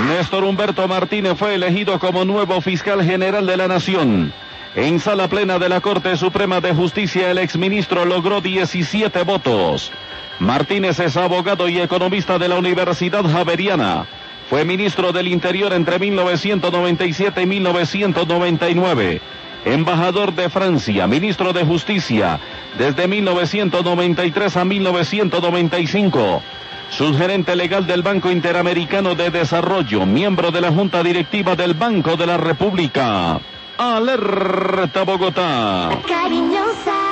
Néstor Humberto Martínez fue elegido como nuevo fiscal general de la Nación. En sala plena de la Corte Suprema de Justicia, el exministro logró 17 votos. Martínez es abogado y economista de la Universidad Javeriana. Fue ministro del Interior entre 1997 y 1999. Embajador de Francia, ministro de Justicia desde 1993 a 1995. Subgerente legal del Banco Interamericano de Desarrollo, miembro de la Junta Directiva del Banco de la República. Alerta Bogotá. Cariñosa.